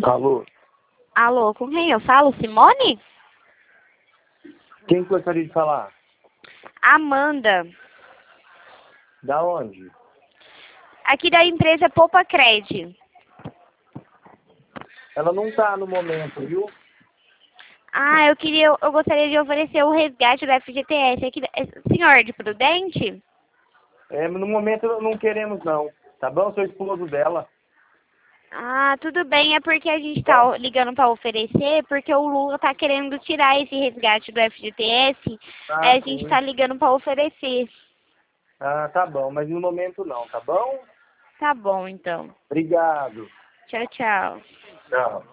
Alô? Alô, com quem eu falo? Simone? Quem gostaria de falar? Amanda. Da onde? Aqui da empresa Poupa Cred. Ela não tá no momento, viu? Ah, eu gostaria de oferecer o resgate do FGTS. Aqui, senhor de Prudente? No momento não queremos não, tá bom? Sou esposo dela. Ah, tudo bem, é porque a gente tá ligando para oferecer, porque o Lula tá querendo tirar esse resgate do FGTS, Ah, a gente sim. tá ligando para oferecer. Ah, tá bom, mas no momento não, tá bom? Tá bom, então. Obrigado. Tchau, tchau. Tchau.